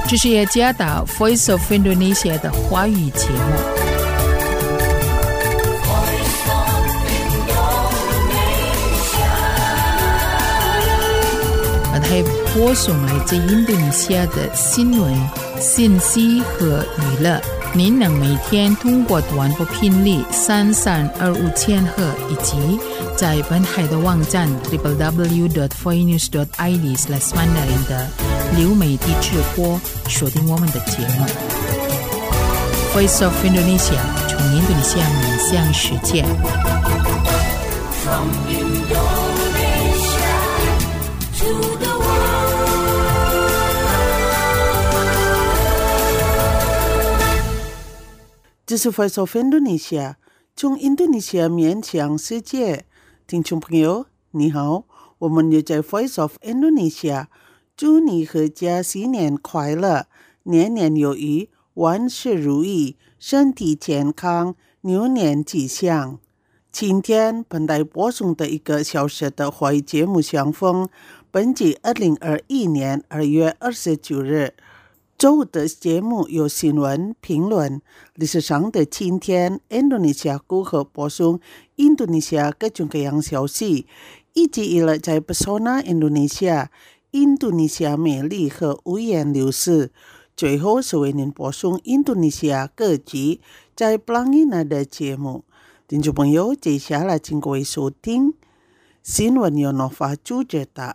这是雅加达 Voice of Indonesia 的华语节目。还播送来自印度尼西亚的新闻、信息和娱乐。您能每天通过短波频率3325千赫以及在本海的网站 www.voinews.id/mandarin 的流媒体直播收听我们的节目。Voice of Indonesia 从印度尼西亚面向世界。From Indonesia to the 这是 Voice of Indonesia 从印度尼西亚面向世界。听众朋友你好，我们又在 Voice of Indonesia 祝你和家新年快乐，年年有余，万事如意，身体健康，牛年吉祥。今天本台播送的1个小时的华语节目相逢，本季2021年2月29日周五的节目有新闻评论，历史上的今天，印度尼西亚如何播送印度尼西亚各种各样消息，以及以来在 Pesona 印度尼西亚美丽和五颜六色。最后是为您播送印度尼西亚各级在 Pelangina 的节目。听众朋友，接下来请各位收听新闻由Nova主持的。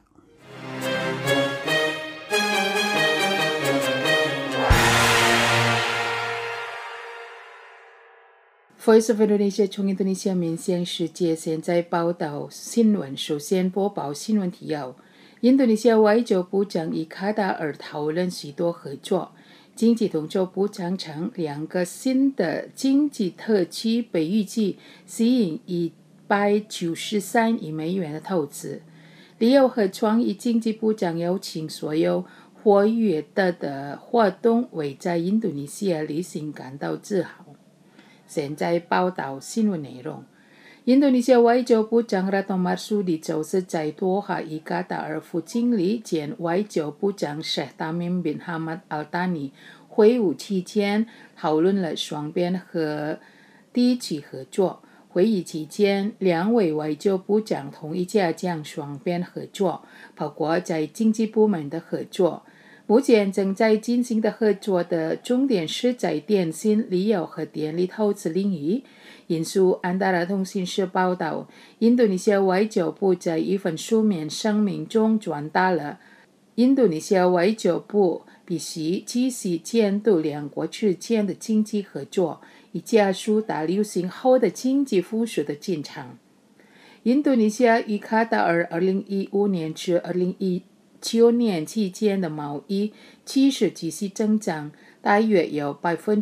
Voice of Indonesia 从印度尼西亚面向世界，现在报道新闻。首先播报新闻提要：印度尼西亚外交部长与卡达尔讨论许多合作。经济同舟部长称，2个新的经济特区被预计吸引193亿美元的投资。旅游和创意经济部长邀请所有活跃的活动为在印度尼西亚旅行感到自豪。现在报道新闻内容。印度尼西亚外交部长Retno Marsudi周四在多哈与卡达尔副经理兼外交部长 Sheikh Tamim bin Hamad Al Thani 会晤期间讨论了双边和地区合作。会议期间，2位外交部长同意加强双边合作，包括在经济部门的合作。目前正在进行的合作的重点是在电信、旅游和电力投资领域。引述安达拉通讯社报道，印度尼西亚外交部在一份书面声明中传达了印度尼西亚外交部必须继续监督2国之间的经济合作，以加速大流行后的经济复苏的进程。印度尼西亚与卡达尔2015年至2019年期间的贸易其实继续增长，大约有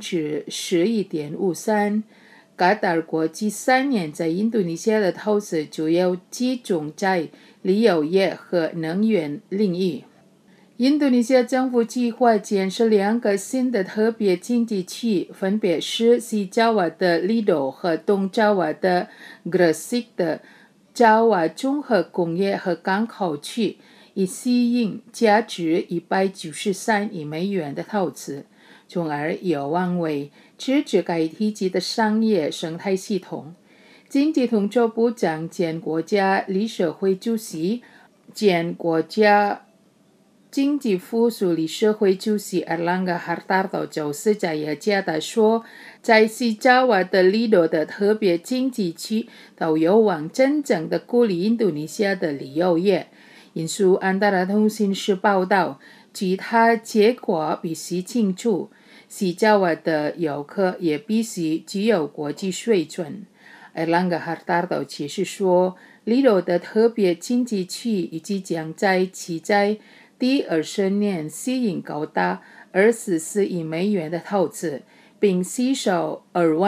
11.53%。卡达尔过去3年在印度尼西亚的投资主要集中在旅游业和能源领域。印度尼西亚政府计划建设2个新的特别经济区，分别是西爪哇的 Lido 和东爪哇的 Gresik 的爪哇综合工业和港口区，以吸引价值193亿美元的投资，从而有望为支持该体系的商业生态系统。经济同舟部长兼国家理事会主席兼国家经济复苏理事会主席 Erlangga Hartarto 周四在雅加达说，在西爪哇的 Lido 的特别经济区都有望真正的鼓励印度尼西亚的旅游业。引述安达拉通讯社报道，其他结果必须清楚，西爪哇的游客也必须具有国际水准。Erlangga Hartarto 解释说，Lido 的特别经济区预计将在第20年吸引高达24亿美元的投资，并吸收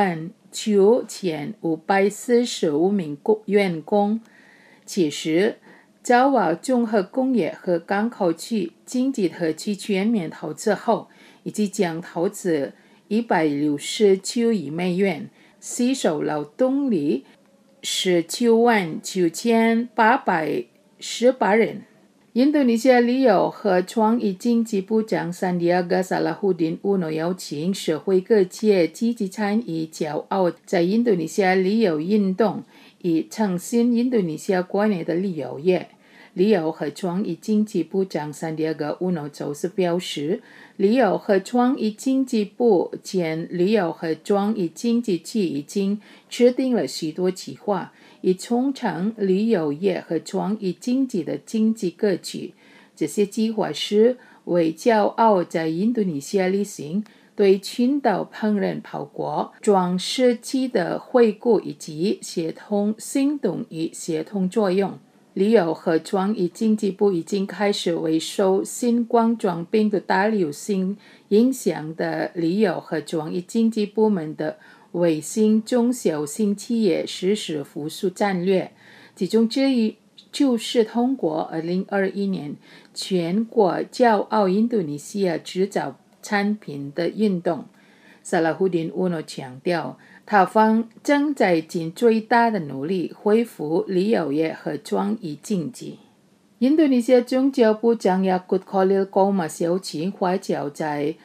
29545名员工。其实爪哇综合工业和港口区经济特区全面投资后，以及将投资169亿美元，吸收劳动力199818人。 印度尼西亚旅游和创意经济部长桑迪亚戈·萨拉胡丁乌诺邀请社会各界积极参与骄傲在印度尼西亚旅游运动，以创新印度尼西亚国内的旅游业。旅游和创意经济部长桑迪亚戈·乌诺周四表示，旅游和创意经济部兼旅游和创意经济局已经制定了许多计划，以促成旅游业和创意经济的经济格局。这些计划是为骄傲在印度尼西亚旅行、对群岛烹饪泡国、装饰期的回顾以及协同行动与协同作用。旅游和创意经济部已经开始为受新冠状病毒大流行影响的旅游和创意经济部门的微型中小型企业实施复苏战略，其中之一就是通过2021年全国骄傲印度尼西亚制造产品的运动。萨拉胡丁乌诺强调，他方正在尽最大的努力恢复旅游业和创意经济。印度尼西亚宗教部长雅古特·考利尔·高马邀请外教在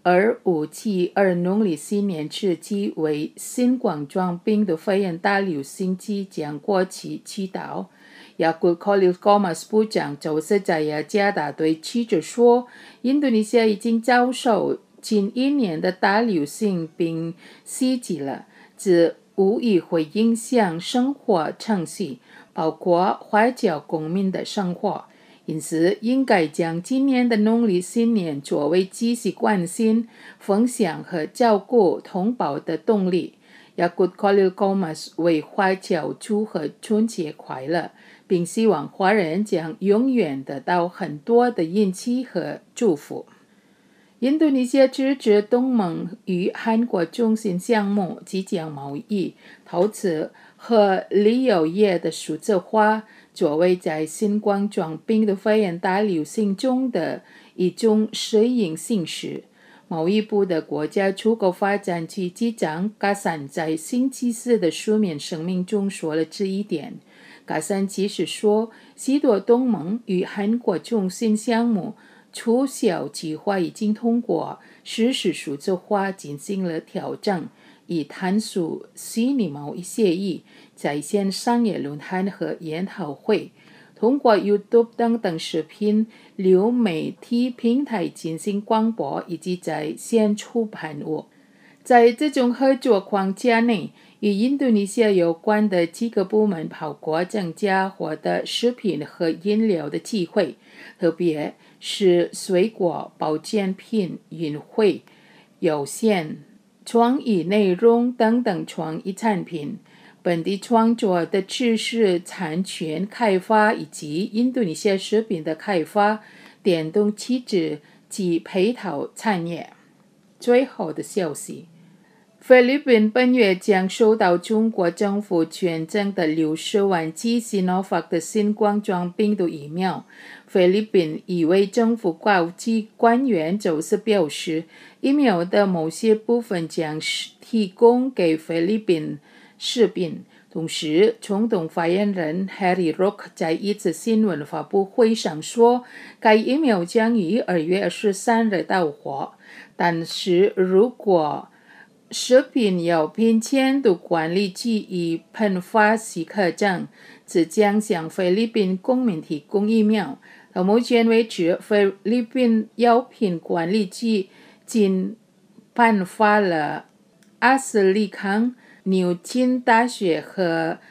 2572农历新年之际为新冠状病毒肺炎大流行即将过去祈祷。雅古特·考利尔·高马部长周四在雅加达对记者说，印度尼西亚已经遭受近1年的大流行并袭击了，这无疑会影响生活程序，包括外教公民的生活。因此，应该将今年的农历新年作为继续关心、分享和照顾同胞的动力。雅古特·考利尔·高马为外教祝贺春节快乐，并希望华人将永远得到很多的运气和祝福。印度尼西亚支持东盟与韩国中心项目即将贸易、投资和旅游业的数字化，作为在新冠状病毒肺炎大流行中的一种适应性时。贸易部的国家出口发展局局长嘎山在星期四的书面声明中说了这一点。嘎山其实说，许多东盟与韩国中心项目促销计划已经通过实施数字化进行了调整，以探索虚拟贸易协议、在线商业论坛和研讨会，通过 YouTube 等视频流媒体平台进行广播以及在线出版物。在这种合作框架内，与印度尼西亚有关的几个部门包括增加获得食品和饮料的机会，特别是水果、保健品、运费、有线、创意内容等等创意产品、本地创作的知识产权开发以及印度尼西亚食品的开发、电动汽车及配套产业。最后的消息，菲律宾本月将收到中国政府捐赠的60万剂 Sinovac 的新冠状病毒疫苗。菲律宾一位政府高级官员周四表示，疫苗的某些部分将提供给菲律宾士兵。同时，总统发言人 Harry Roque 在一次新闻发布会上说，该疫苗将于2月23日到货，但是如果食品药品监督管理局已颁发许可证，则将向菲律宾公民提供疫苗。到目前为止，菲律宾药品管理局仅颁发了阿斯利康、牛津大学和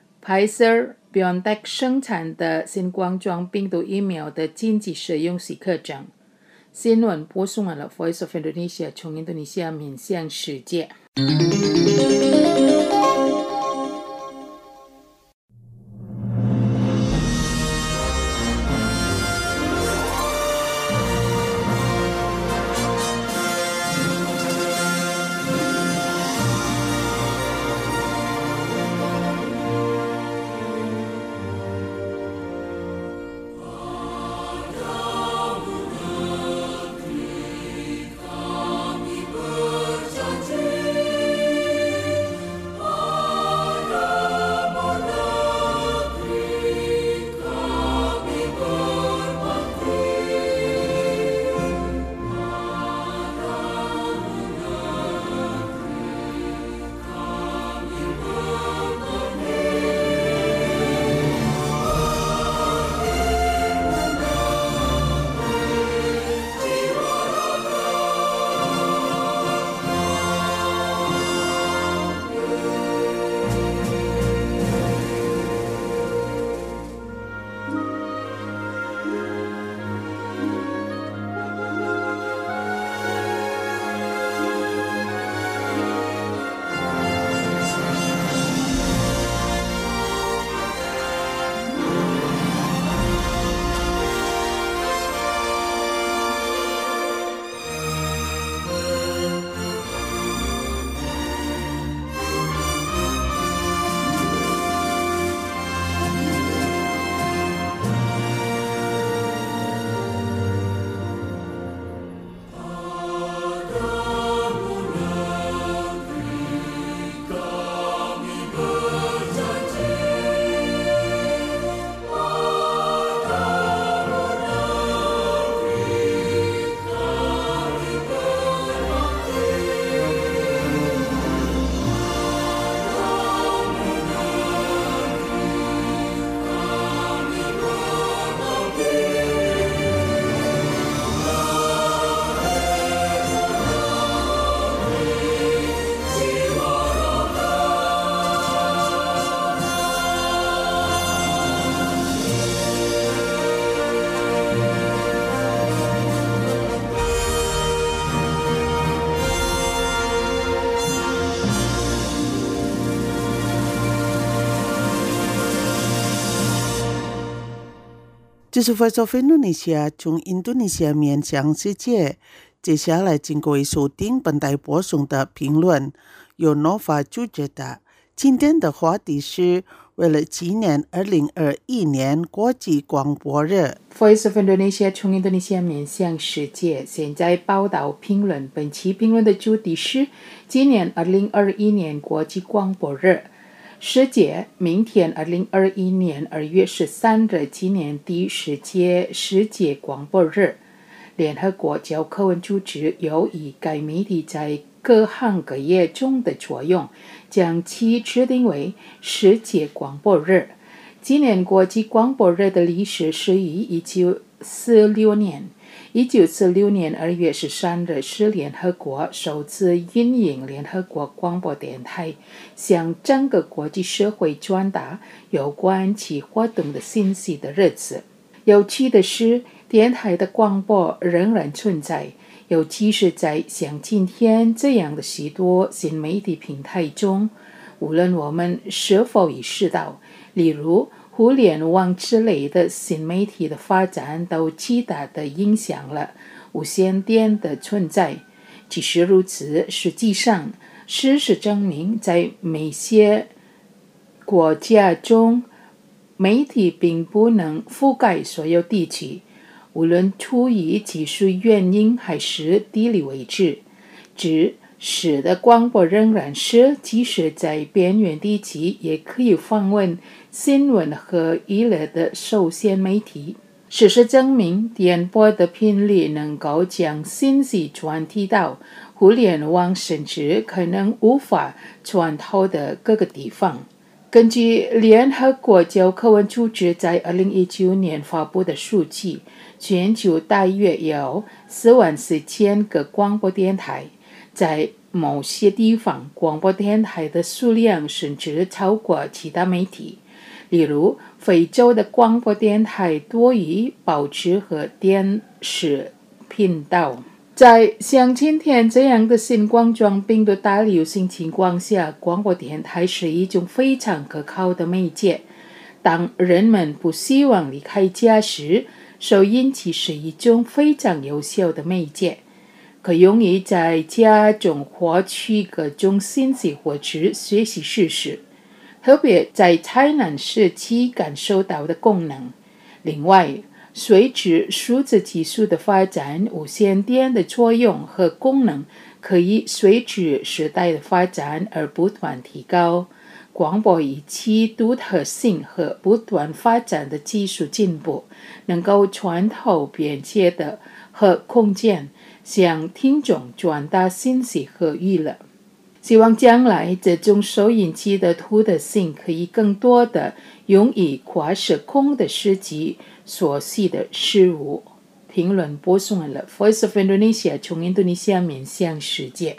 Pfizer-BioNTech 生产的新冠状病毒疫苗的紧急使用许可证。新闻播送完了 Voice of Indonesia 从印度尼西亚面向世界。 这是 Voice of Indonesia 从印度尼西亚面向世界。接下来经过收听本台播送的评论，由 Nova 主持的。今天的话题是为了纪念2021年国际广播日。 Voice of Indonesia 从印度尼西亚面向世界，现在报道评论。本期评论的主题是纪念2021年国际广播日。世界明天2021年2月13日纪念第10届世界广播日。联合国教科文组织有以该媒体在各行各业中的作用，将其制定为世界广播日。纪念国际广播日的历史是于1946年。1946年2月13日是联合国首次运营联合国广播电台，向整个国际社会传达有关其活动的信息的日子。有趣的是，电台的广播仍然存在，尤其是在像今天这样的许多新媒体平台中，无论我们是否意识到，例如互联网之类的新媒体的发展都极大地影响了无线电的存在。即使如此，实际上事实证明，在某些国家中，媒体并不能覆盖所有地区，无论出于技术原因还是地理位置。只使得广播仍然是即使在边缘地区也可以访问新闻和娱乐的首选媒体。事实证明，电波的频率能够将信息传递到互联网甚至可能无法传透的各个地方。根据联合国教科文组织在2019年发布的数据，全球大约有44000个广播电台。在某些地方，广播电台的数量甚至超过其他媒体。例如，非洲的广播电台多于报纸和电视频道。在像今天这样的新冠状病毒大流行情况下，广播电台是一种非常可靠的媒介。当人们不希望离开家时，收音机是一种非常有效的媒介，可用于在家中获取各种信息或者学习知识，特别在灾难时期感受到的功能。另外，随着数字技术的发展，无线电的作用和功能可以随着时代的发展而不断提高。广播以其独特性和不断发展的技术进步，能够穿透边界的和空间，向听众传达信息和娱乐。希望将来这种收音机的独特性可以更多地用于跨时空的实际所需的事物。评论播送完了 Voice of Indonesia 从印度尼西亚面向世界。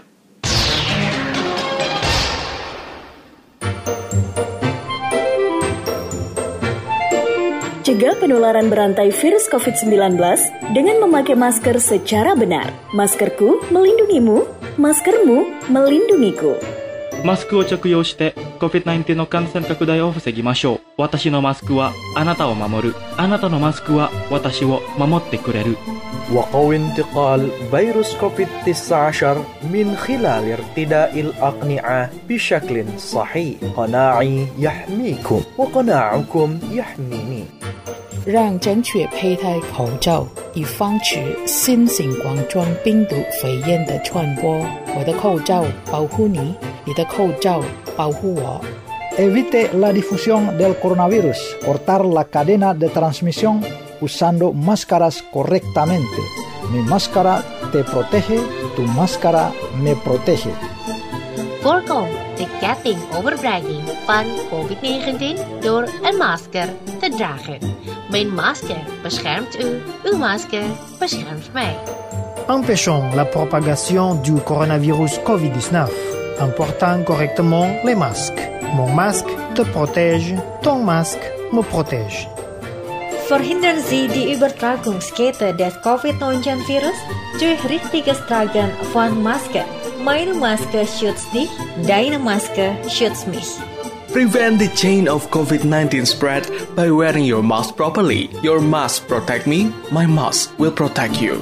Cegah penularan berantai virus COVID-19 dengan memakai masker secara benar. Maskerku melindungimu, maskermu melindungiku. マスクを着用して COVID-19 の感染拡大を防ぎましょう。私のマスクはあなたを守る。あなたのマスクは私を守ってくれる。 وقوي انتقال فيروس كوفيد-19 من خلال ارتداء الأقنعة بشكل صحيح. قناعي يحميكم وقناعكم يحميني. 让正确佩戴口罩，以防止新型冠状病毒肺炎的传播。我的口罩保护你，你的口罩保护我。 Evite la difusión del coronavirus. Cortar la cadena de transmisión usando máscaras correctamente. Mi máscara te protege, tu máscara me protege. Voorkom de ketting overbrenging van COVID-19 door een masker te dragen. Mijn masker beschermt u, uw masker beschermt mij. Empêchons la propagation du coronavirus COVID-19 en portant correctement les masques. Mon masque te protège, ton masque me protège. Verhindern Sie die Übertragungskette des COVID-19-Virus durch richtiges Tragen von Masken. Meine Maske schützt dich, deine Maske schützt mich. Prevent the chain of COVID-19 spread by wearing your mask properly. Your mask protect me, my mask will protect you.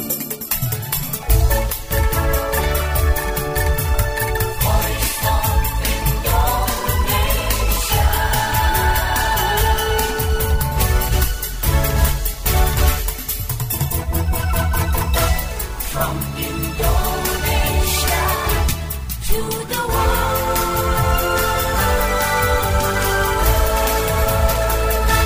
From Indonesia to the world.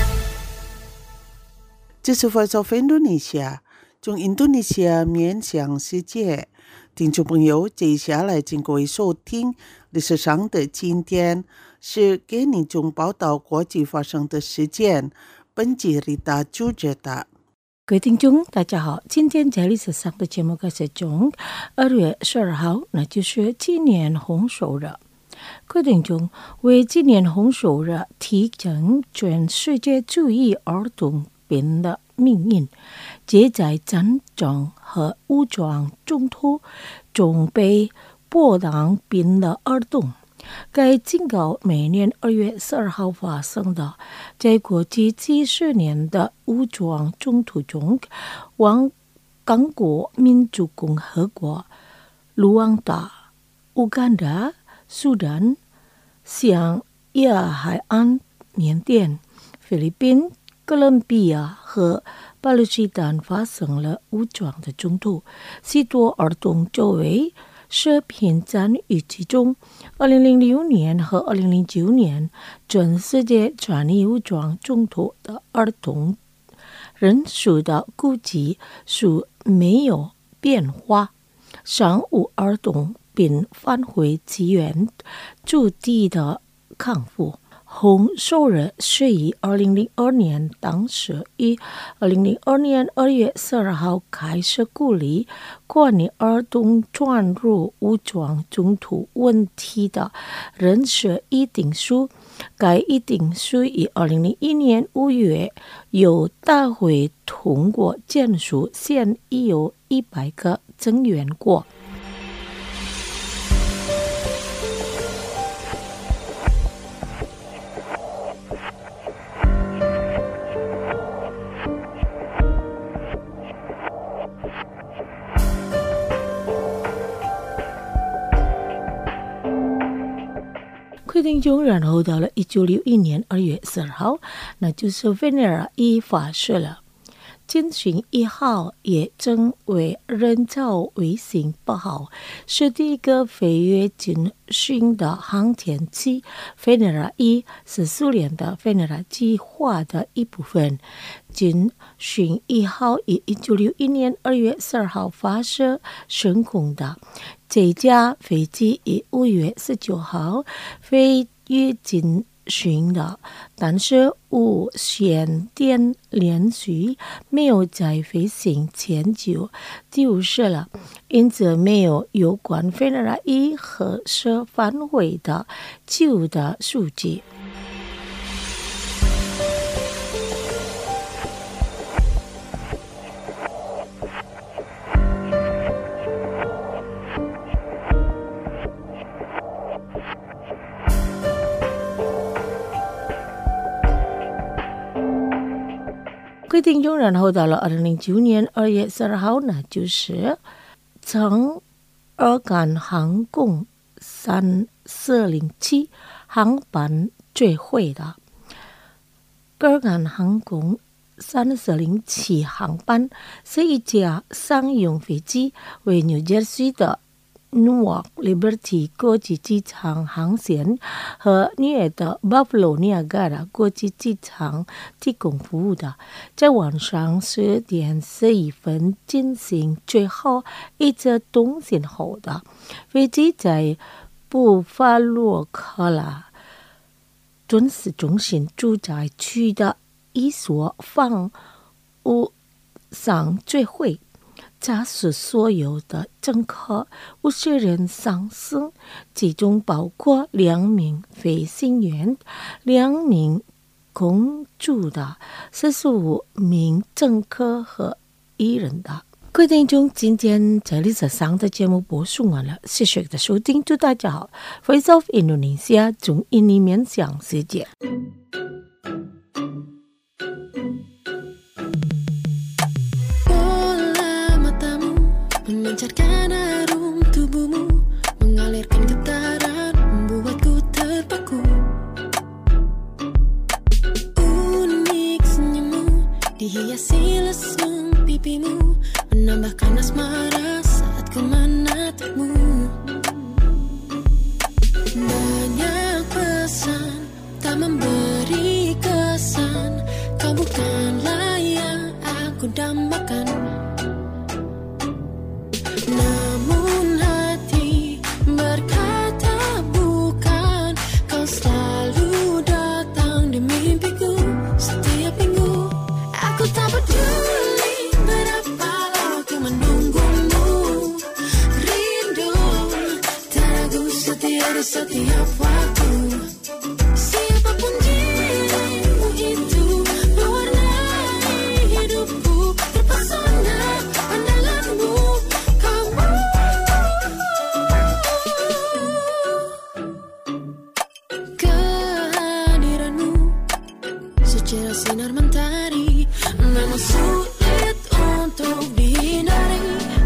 这是 Voice of Indonesia 从印度尼西亚面向世界。听众朋友，接下来请各位收听历史上的今天，是给你中报道国际发生的事件。本集Rita主持的。 各位听众，大家好，今天在历史上的节目开始中，2月12号，那就是纪念红手日。各位听众，为纪念红手日，提振全世界注意儿童病的命运，皆在战争和武装冲突中被波荡病的儿童。该警告每年2月12号发生的，在过去几十年的武装冲突中，刚果民主共和国、卢旺达、乌干达、苏丹、向亚海岸、缅甸、菲律宾、哥伦比亚和巴勒斯坦发生了武装的冲突，许多儿童作为食品参与其中。2006年和2009年，全世界参与武装冲突的儿童人数的估计数没有变化。上午儿童并返回其原驻地的康复。红手日是以2002年当时于2002年2月12号开始鼓励关于儿童转入武装冲突问题的人事议定书。该议定书于2001年5月由大会通过签署，现已有100个成员国。听众，然后到了1961年2月12号，那就是 Venera 1发射了。金星1号也称为人造卫星8号，是第一个飞越金星的航天器。Venera 1是苏联的 Venera 计划的一部分。金星1号于1961年2月12号发射升空的。这架飞机于5月19号飞越金星的，但是无线电连续没有在飞行前就丢失了，因此没有有关 Venera 1核射返回的旧的数据。各位听众，然后到了2009年2月12号，那就是从阿干航空3407航班坠毁的。阿干航空3407航班是一架商用飞机，为New Jersey的Newark Liberty 国际机场航线和纽约的 Buffalo Niagara 国际机场提供服务的，在晚上10点11分进行最后一次通信后的飞机在布法洛克拉军事中心住宅区的一所房屋上坠毁。驾驶所有的乘客50人丧生，其中包括2名飞行员、2名空中的45名乘客和1人的。 各位听众，今天这里是上的节目播送完了，谢谢的收听，祝大家好。Voice of Indonesia 从印尼面向世界。 Bola matamu memancarkan harum tubuhmu, mengalirkan getaran, membuatku terpaku. Unik senyummu dihiasi lesung pipimu, menambahkan asmara saat ku menatapmu. Banyak pesan tak memberi kesan, kau bukanlah yang aku dambakan. Namun hati berkata bukan, kau selalu datang di mimpiku setiap minggu. Aku tak peduli berapa lama ku menunggumu, rindu teragu setia di setiap waktu. Siapapun dirimu itu, mewarnai hidupku, terpesona pandanganmu, kamu. Kehadiranmu secara sinar mentari memang sulit untuk dihindari.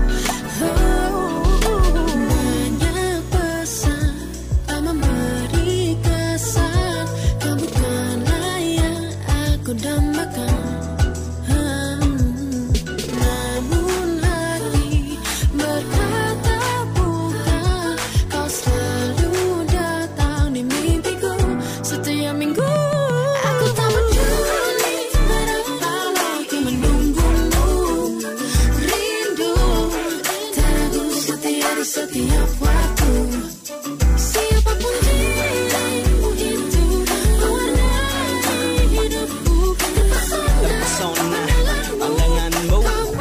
Banyak pesan tak memberi kesan, kau bukanlah yang aku dambakan. Namun hati berkata bukan, kau selalu datang di mimpiku setiap minggu. Aku tak peduli berapa lama ku menunggumu, rindu teragu setia di setiap waktu. Siapapun dirimu itu, mewarnai hidupku, terpesona pandanganmu,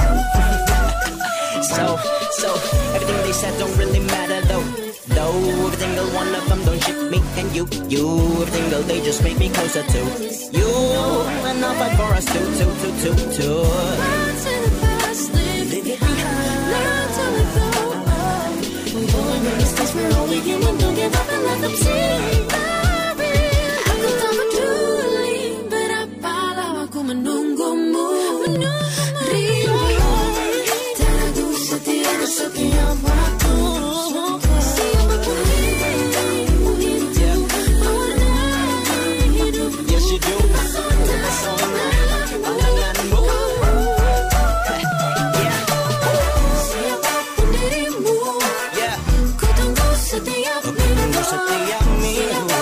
So everything they said don't really matter though. Every single one of them don't ship me and you. Every single day just make me closer to you, and I'll fight for us two. Once in the past, leave it behind. Learn to let go. We all make mistakes, we're only human. Don't give up and let them see. Aku tak peduli berapa lama ku menunggumu, rindu teragu setia di setiap waktu. Siapapun dirimu itu, mewarnai hidupku. Yes you do. Pandanganmu. Siapapun dirimu, Yeah. ku tunggu setiap minggu. Setiap minggu.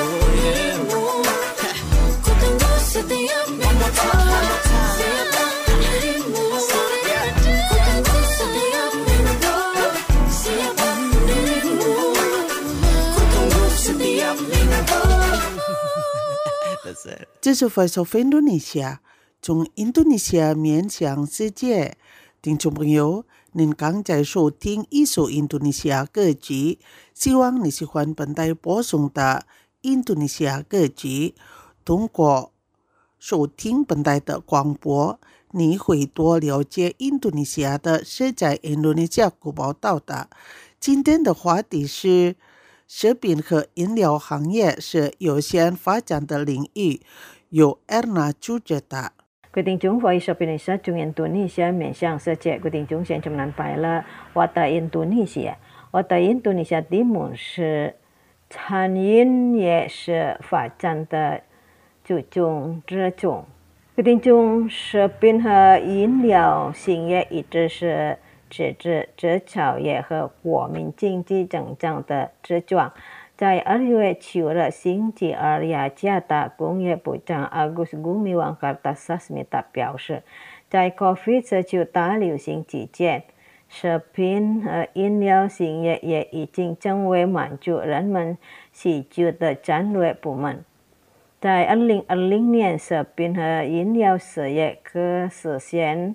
Ku tunggu setiap minggu. Siapapun dirimu, ku tunggu setiap minggu. Siapapun dirimu, ku tunggu setiap minggu. That's it. 这是 Voice of Indonesia 从印度尼西亚面向世界。听众朋友，您刚在收听一首印度尼西亚歌曲，希望你喜欢本台播送的印度尼西亚歌曲。通过收听本台的广播，你会多了解印度尼西亚的是在印度尼西亚古堡岛的。今天的话题是食品和饮料行业是有限发展的领域，由 Erna 主持的。 各位听众 Voice of Indonesia 从印度尼西亚面向世界，各位听众现在南派了我的印度尼西亚，我的印度尼西亚题目是餐饮业是发展的注重之中。各位听众，食品和饮料行业一直是支持制造业和国民经济增长的支柱。在2月7日星期二，雅加达工业部长 Agus Gumiwang Kartasasmita 表示，在 COVID-19 大流行期间，食品和饮料行业也已经成为满足人们需求的战略部门。在2020年，食品和饮料事业可实现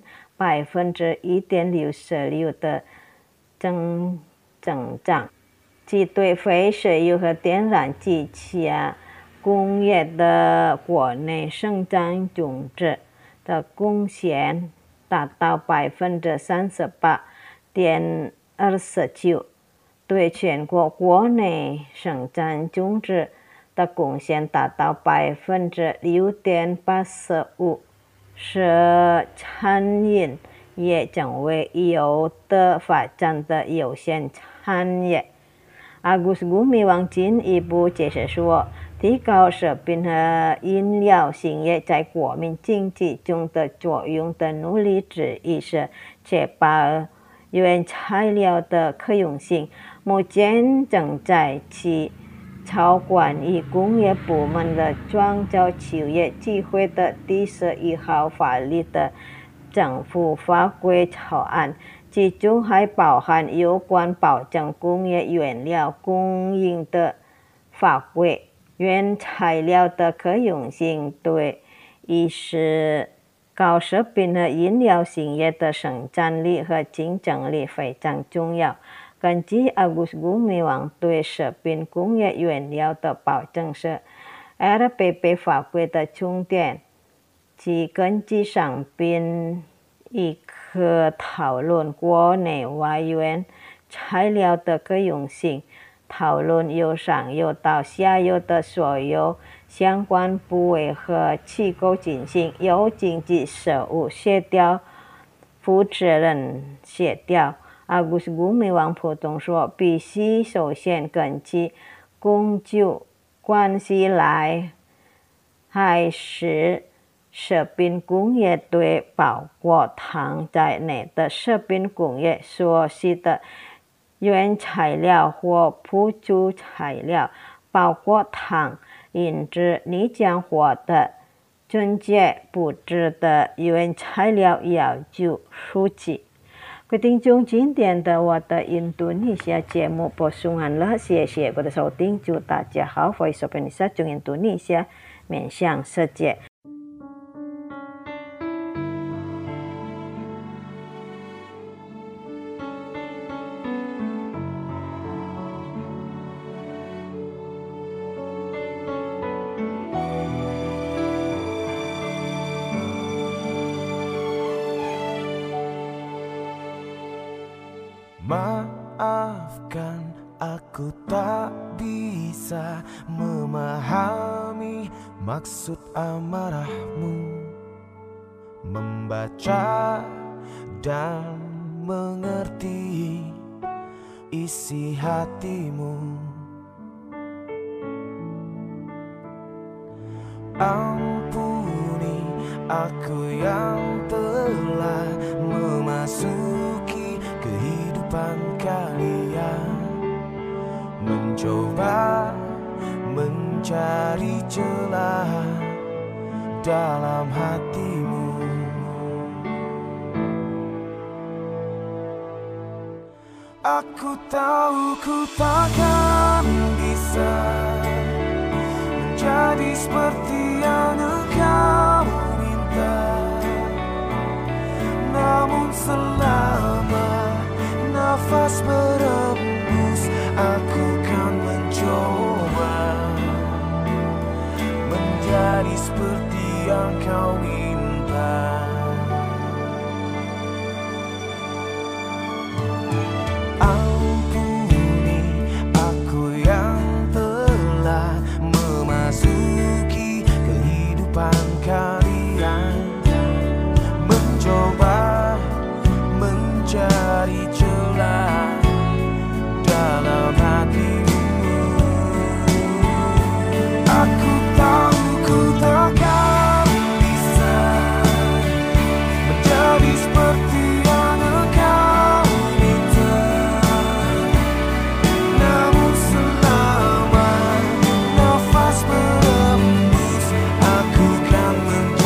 1.66%的增长。其对非石油和天然气工业的国内生产总值的贡献达到38.29%，对全国国内生产总值的贡献达到6.85%，使餐饮业成为有的发展的优先产业。Agus Gumiwang进一步解释说，提高食品和饮料行业在国民经济中的作用的努力之一是确保原材料的可用性。目前正在起草关于工业部门的创造就业机会的第11号法律的政府法规草案，其中还包含有关保障工业原料供应的法规。原材料的可用性对于是高食品和饮料行业的生产力和竞争力非常重要。根据 Agus Gumiwang 对食品工业原料的保证是 RPP 法规的重点，其根据上边亦可讨论国内外原材料的可用性，讨论由上游到下游的所有相关部位和机构进行，由经济事务协调负责人协调。Agus Gumiwang普通说，必须首先根据供求关系来还是食品工业对包括糖在内的食品工业所需的原材料或辅助材料，包括糖、银质、泥浆或的纯洁不质的原材料要求数据。各位听众，今天的我的印度尼西亚节目播送完了，谢谢各位的收听，祝大家好，Voice of Indonesia 从印度尼西亚面向世界。 Maafkan aku tak bisa memahami maksud amarahmu, membaca dan mengerti isi hatimu. Ampuni aku yang telah memasuki kehidupan kalian, mencoba mencari celah dalam hatimu. Aku tahu ku takkan bisa menjadi seperti yang engkau minta, namun selama nafas berembus, aku kan mencoba menjadi seperti yang kau minta. Ampuni aku yang telah memasuki kehidupan kalian, mencoba mencari celah dalam hatimu. Aku tahu ku takkan bisa menjadi seperti yang engkau minta, namun selama nafas berembus, aku kan mencoba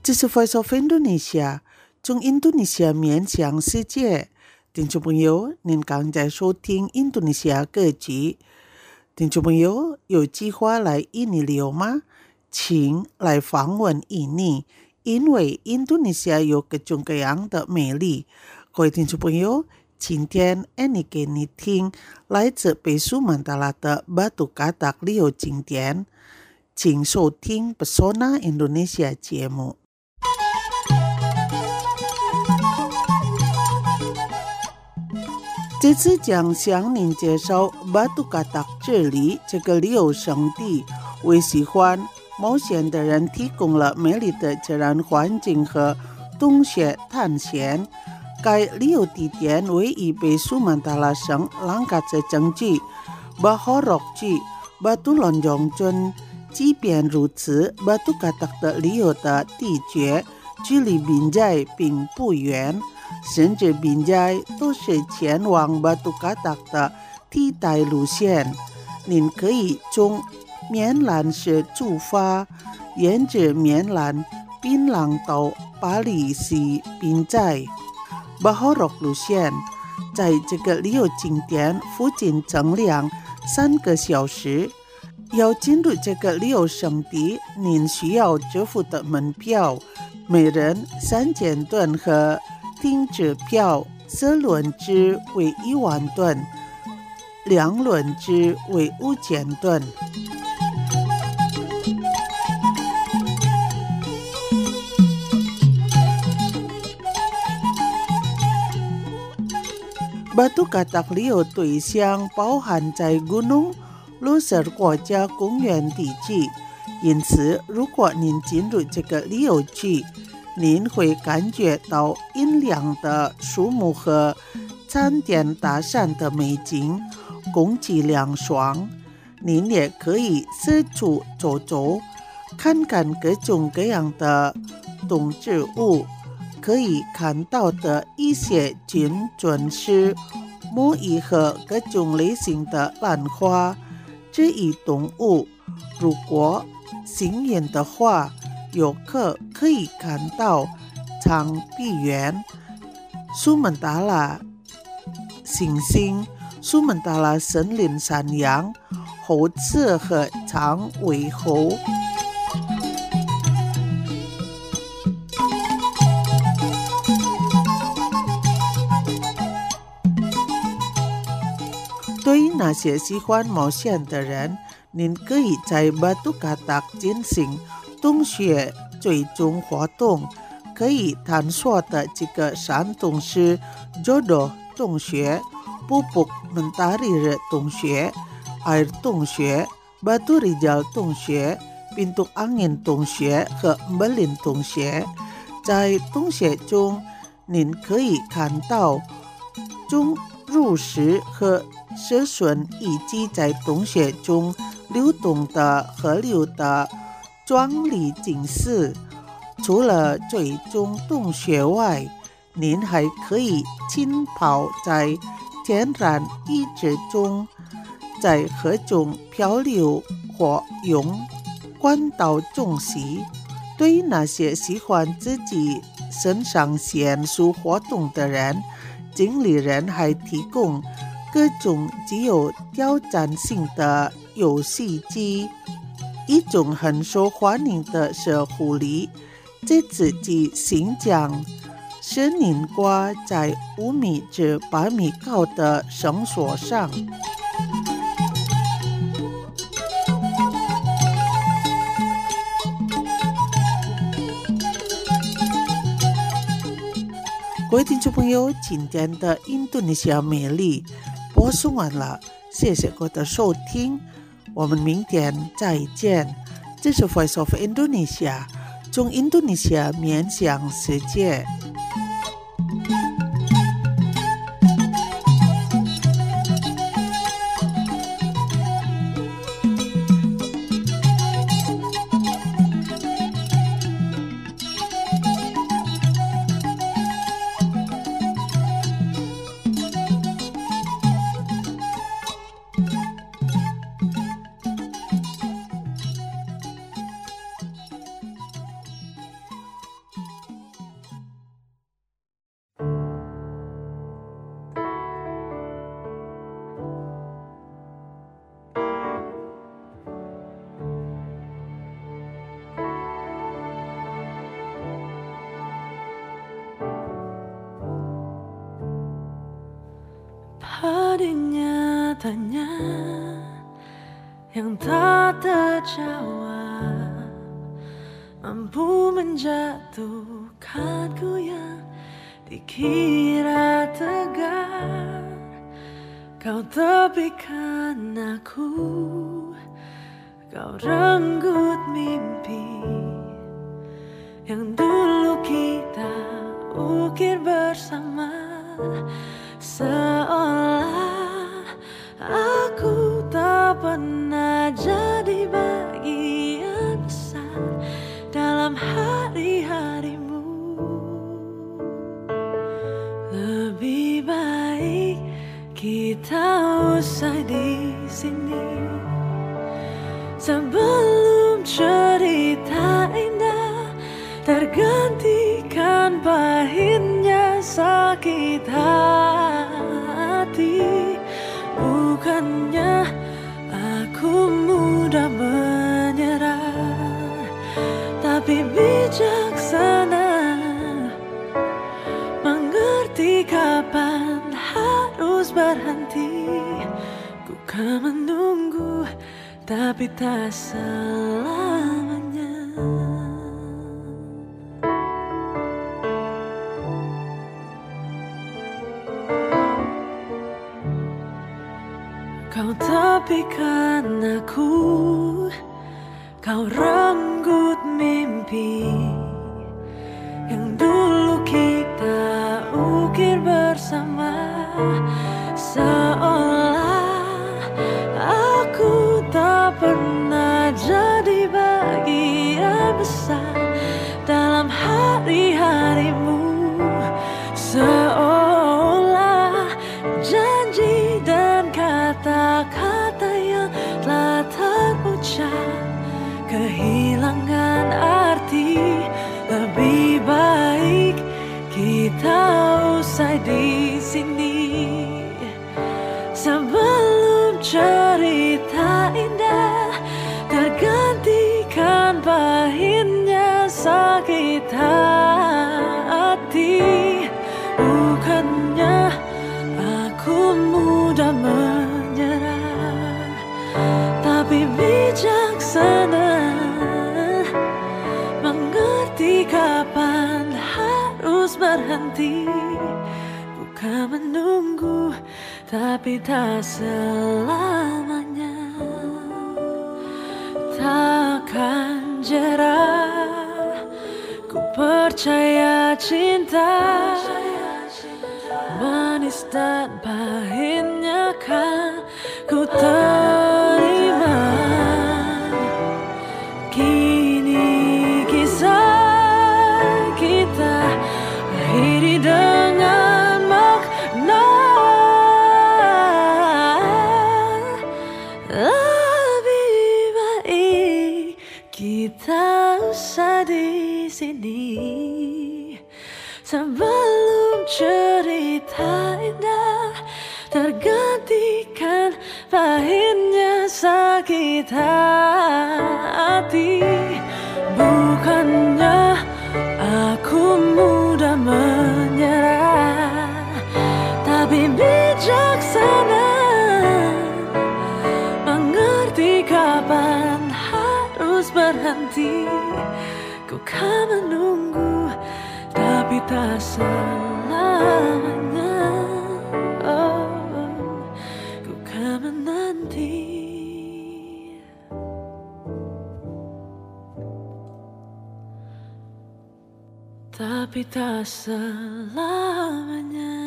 这是 Voice of Indonesia 中印度尼西亚面向世界。听众朋友，您刚在收听印度尼西亚歌曲。听众朋友，有计划来印尼旅游吗？请来访问印尼，因为印度尼西亚有各种各样的美丽。各位听众朋友，今天Annie 给你听来自北苏曼达拉的 Batu Katak 旅游景点，请收听 Pesona Indonesia 节目。这次将向您介绍 Batu Katak 这里这个旅游胜地，为喜欢冒险的人提供了美丽的自然环境和洞穴探险。该旅游地点位于北苏曼达拉省兰卡泽镇区 Bahorok 区 Batu Lonjong 村。即便如此， Batu Katak 的旅游的地区距离滨海并不远，甚至滨海都是前往 Batu Katak 的替代路线。您可以从棉兰市出发，沿着棉兰槟榔到巴黎西滨海 Bahorok 路线，在这个旅游景点附近乘凉3个小时。要进入这个旅游胜地，您需要支付的门票每人3000盾和停车票4轮制为1万盾，2轮制为5000盾。Batu Katak 旅游对象包含在Gunung Luser 国家公园地区，因此如果您进入这个旅游区，您会感觉到阴凉的树木和参天大山的美景，空气凉爽。您也可以四处走走，看看各种各样的动植物，可以看到的一些菌准是木蚁和各种类型的兰花。这一动物如果幸运的话，游客可以看到长臂猿、苏门答腊猩猩、苏门答腊森林山羊、猴子和长尾猴。对于那些喜欢冒险的人，您可以在 Batu Katak 进行洞穴追踪活动。可以探索的几个山洞是 Jodoh 洞穴、Pupuk Mentari 洞穴、Air 洞穴、Batu Rijal 洞穴、Pintu Angin 洞穴和 Mbelin 洞穴。在洞穴中，您可以看到钟乳石和蛇笋，以及在洞穴中流动的河流的壮丽景色。除了追踪洞穴外，您还可以浸泡在天然遗址中，在河中漂流或用管道中洗。对于那些喜欢自己肾上腺素活动的人，经理人还提供各种具有挑战性的游戏机。一种很受欢迎的是狐狸，这只鸡形象是您挂在5米至8米高的绳索上。各位听众朋友，今天的印度尼西亚美丽播送完了，谢谢各位的收听，我们明天再见。这是 Voice of Indonesia， 从印度尼西亚面向世界。 tanya yang tak terjawab mampu menjatuhkanku yang dikira tegar. Kau tepikan aku, kau renggut mimpi yang dulu kita ukir bersama. Seolah aku tak pernah jadi bagian besar dalam hari-harimu. Lebih baik kita usai di sini sebelum cerita indah tergantikan pahitnya sakit hati. Bukannya aku mudah menyerah, tapi bijaksana mengerti kapan harus berhenti. Ku kan menunggu tapi tak selamanya. Kau tepikan aku, kau renggut mimpi yang dulu kita ukir bersama. Seolah aku tak pernah jadi bagian besar dalam hari-harimu. Seolah janji dan kata-kata yang telah terucap kehilangan arti. Lebih baik kita usai di sini sebelum cerita indah tergantikan pahitnya sakit hati. Bukannya aku mudah menyerah, tapi bijaksana mengerti kapan harus berhenti. Bukan menunggu tapi tak selamanya. Takkan jerah, ku percaya cinta manis dan pahitnya kan ku terima. Kini kisah kita akhiri dengan makna. Lebih baik kita usai di sini sebelum cerita indah tergantikan pahitnya sakit hati. Bukannya aku mudah menyerah, tapi bijaksana mengerti kapan harus berhenti. Ku kan menunggu tapi tak selamanya. Oh, ku kan menanti. Tapi tak selamanya.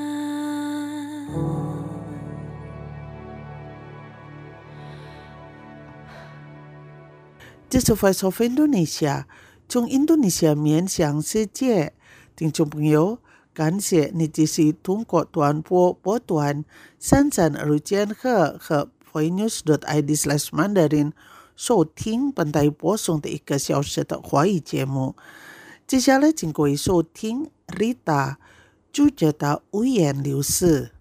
This is Voice of Indonesia， 从印度尼西亚面向世界。听众朋友，感谢你继续通过短波波段3327和 voinews.id/mandarin 收听本台播送的1个小时的华语节目。接下来请各位收听 Rita 主角的无言流逝。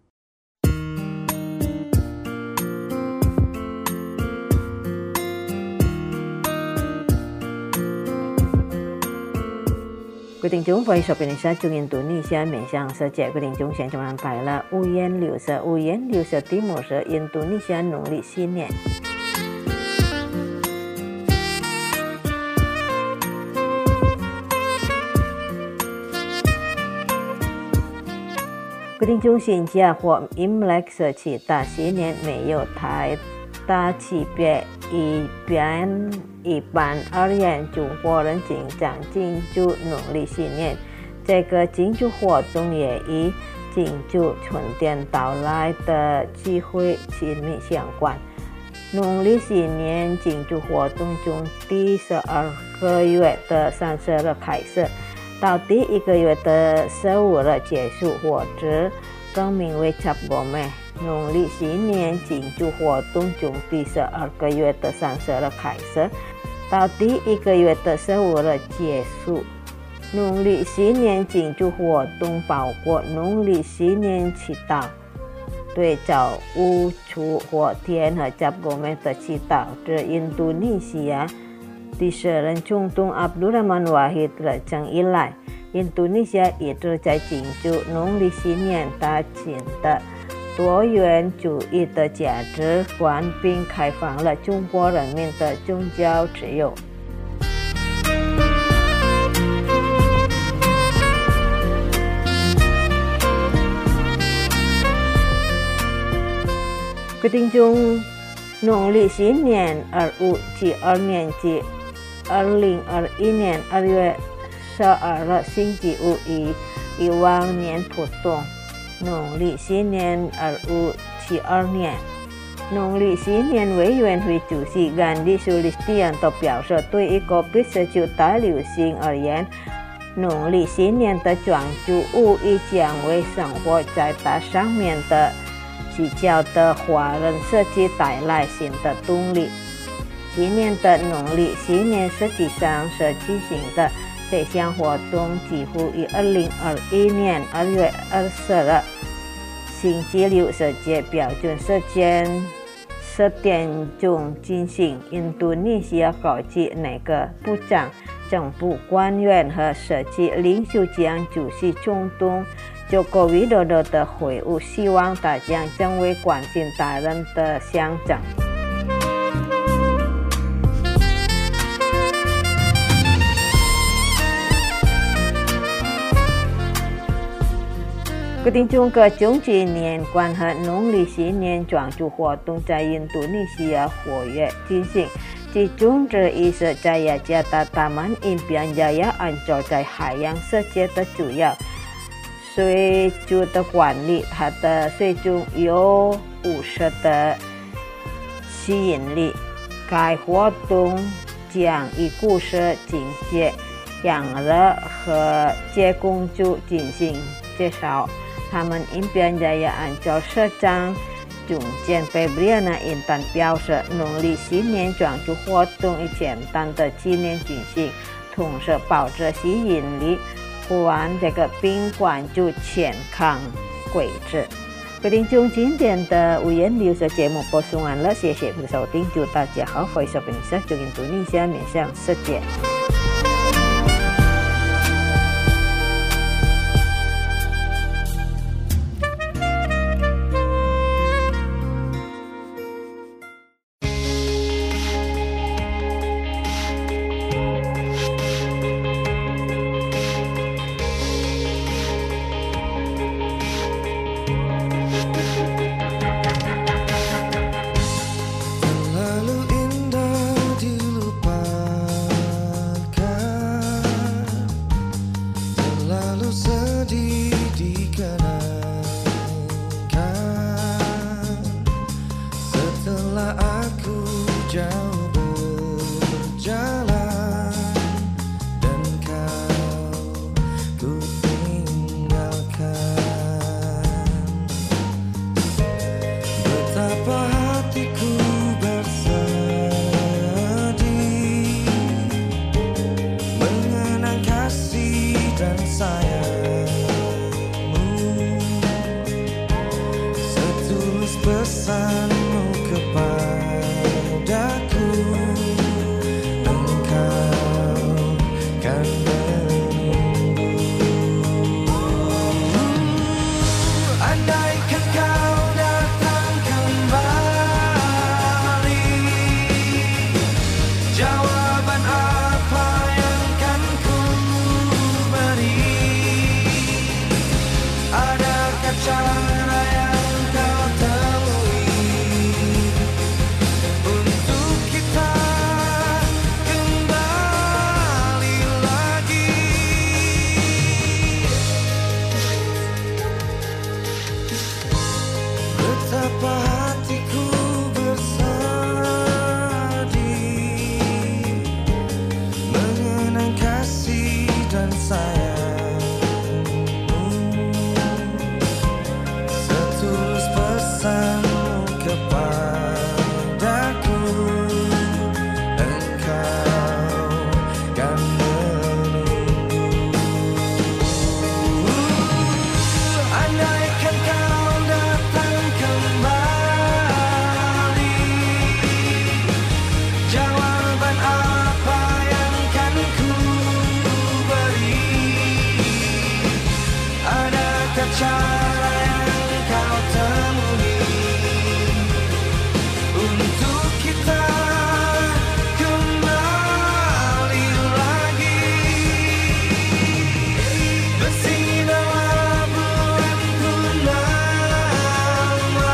Quý thính chúng Voice of Indonesia Trung Indonesia miền Sang sơ trẻ quý thính chúng sẽ trong bài là U Yên Liu Sơ Timur Sơ Indonesia农历新年。quý thính chúng新家或 Imlek 是其他新年没有太大区别，一般而言，中国人经常庆祝农历新年。这个庆祝活动也与庆祝春天到来的机会紧密相关。农历新年庆祝活动从第12个月的30日开始，到第1个月的15日结束，或者更名为 Cap Gome。农历新年庆祝活动从第12个月的30日开始，到第1个月的15日结束。农历新年庆祝活动包括农历新年祈祷、对照日出或天和 Cap Gome 的祈祷。这印度尼西亚第10任总统 Abdul Rahman Wahid 热情以来，印度尼西亚一直在庆祝农历新年大庆的多元主义的价值观，并开放了中国人民的宗教自由。quý thính chúng农历新年2572年至2021年2月12日星期五与以往年不同。农历新年2572年，农历新年委员会主席Gandhi Sulistianto表示，对于 COVID-19 大流行而言，农历新年的专注无疑将为生活在它上面的聚焦的华人社区带来新的动力。今年的农历新年实际上是举行的这项活动几乎于2021年2月20日星期六世界标准时间10点钟进行。印度尼西亚高级内阁部长、政府官员和社区领袖将出席总统Joko Widodo 的会晤，希望大家成为关心他人的象征。quý thính chúng各种纪念馆和农历新年专注活动在印度尼西亚活跃进行，其中之一是在雅加达Taman Impian Jaya 按照在海洋世界的主要水族的管理，它的水中有50的吸引力。该活动将以故事、情节、养乐和接公主进行介绍。他们Impian Jaya 按照社长总监Febriana Intan 表示，农历新年专注活动以简单的纪念进行，同时保持吸引力，关这个并关注健康规则。quý thính chúng今天的五颜六色节目播送完了，谢谢各位收听，祝大家好，Voice of Indonesia祝印度尼西亚面向世界。 Pesanmu kepadaku dan sayangmu, setulus pesanmu kepadaku, engkau kan menunggu. Andaikan kau datang kembali, jawaban apa yang kan ku beri? Adakah cara yang kau temui untuk kita kembali lagi? Bersinarlah bulan purnama,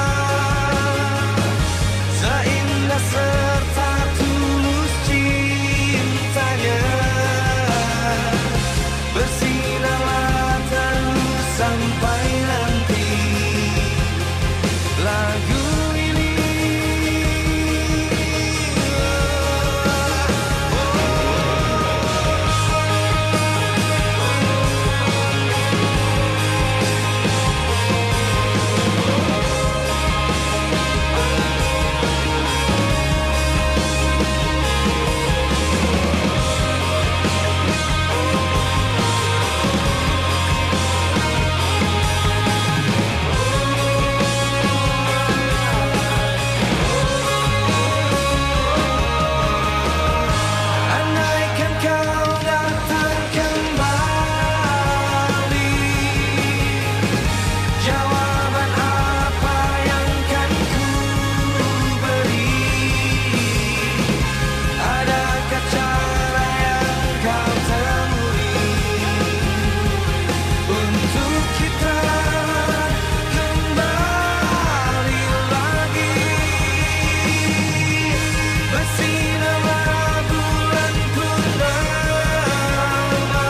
seindah serta tulus cintanya. Bersinarlah terus sampai nanti lagu ini. Andaikan kau datang kembali, jawaban apa yang kan ku beri? Adakah cara yang kau temui untuk kita kembali lagi? Bersinarlah bulan purnama.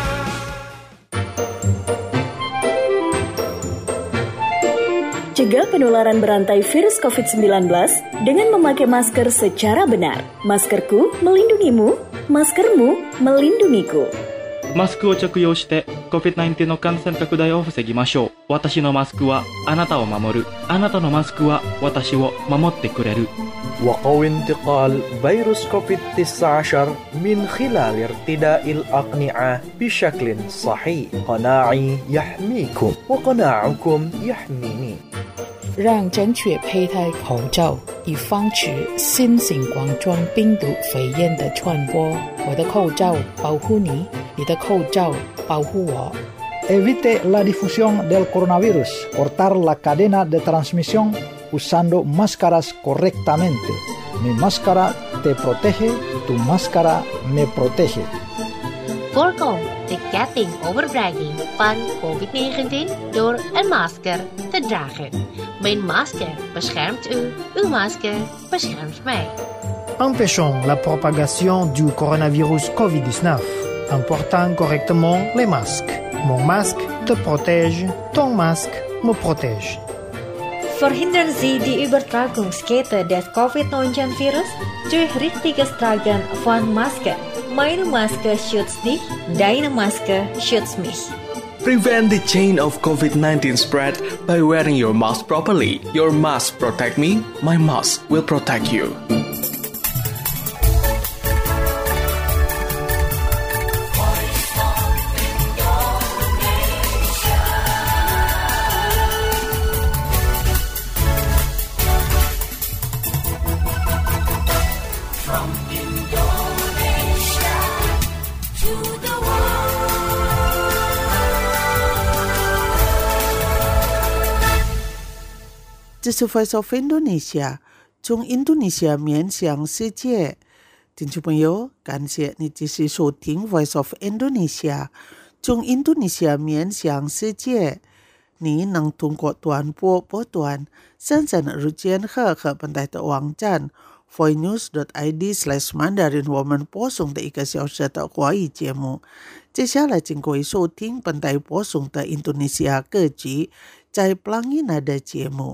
Cegah penularan berantai virus COVID-19 dengan memakai masker secara benar. Maskerku melindungimu, maskermu melindungiku. マスクを着用して COVID-19 の感染拡大を防ぎましょう。私のマスクはあなたを守る。あなたのマスクは私を守ってくれる。 وقو انتقال فيروس كوفيد-19 من خلال ارتداء الأقنعة بشكل صحيح. قناعي يحميكم وقناعكم يحميني. 让正确佩戴口罩，以防止新型冠状病毒肺炎的传播。我的口罩保护你，你的口罩保护我。 Evite la difusión del coronavirus. Cortar la cadena de transmisión usando máscaras correctamente. Mi máscara te protege, tu máscara me protege. Voorkom de ketting overbregging van COVID-19 door een masker te dragen. Mijn masker beschermt u, uw masker beschermt mij. Empêchons la propagation du coronavirus COVID-19 en portant correctement les masques. Mon masque te protège, ton masque me protège. Verhindern Sie die Übertragungskette des Covid-19-Virus durch richtiges Tragen von Maske. Meine Maske schützt dich, deine Maske schützt mich. Prevent the chain of COVID-19 spread by wearing your mask properly. Your mask protect me, my mask will protect you. The Voice of Indonesia， 从印度尼西亚面向世界。听众朋友，感谢你继续收听 Voice of Indonesia， 从印度尼西亚面向世界。你能通过短波波段生产日间和本台的网站 voinews.id/mandarin 我们播送的1个小时的华语节目。接下来请各位收听本台播送的印度尼西亚歌曲在 Pelangi Nada 节目。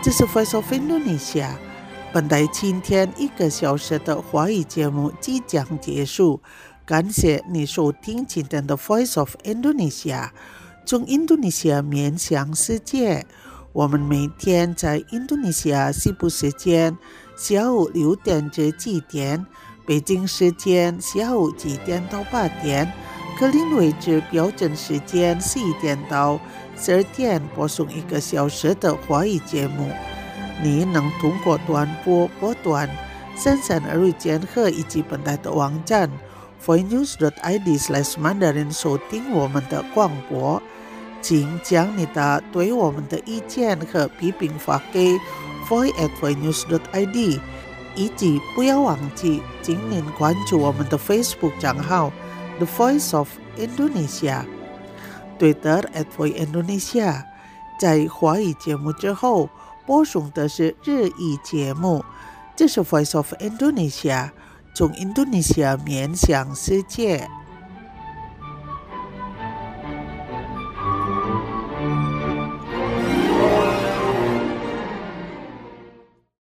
这是 Voice of Indonesia。本台今天1个小时的华语节目即将结束，感谢你收听今天的 Voice of Indonesia， 从印度尼西亚面向世界。我们每天在印度尼西亚西部时间下午6点至7点，北京时间下午7点到8点，格林威治标准时间11点到12点播送1个小时的华语节目。你能通过短波波段、33日间和以及本台的网站 voinews.id/mandarin 收听我们的广播。请将你的对我们的意见和批评发给 voice@voinews.id， 以及不要忘记请您关注我们的 Facebook 账号 The Voice of Indonesia， Twitter @voiceindonesia。 在华语节目之后播送的是日语节目，这是 Voice of Indonesia， 从印度尼西亚面向世界。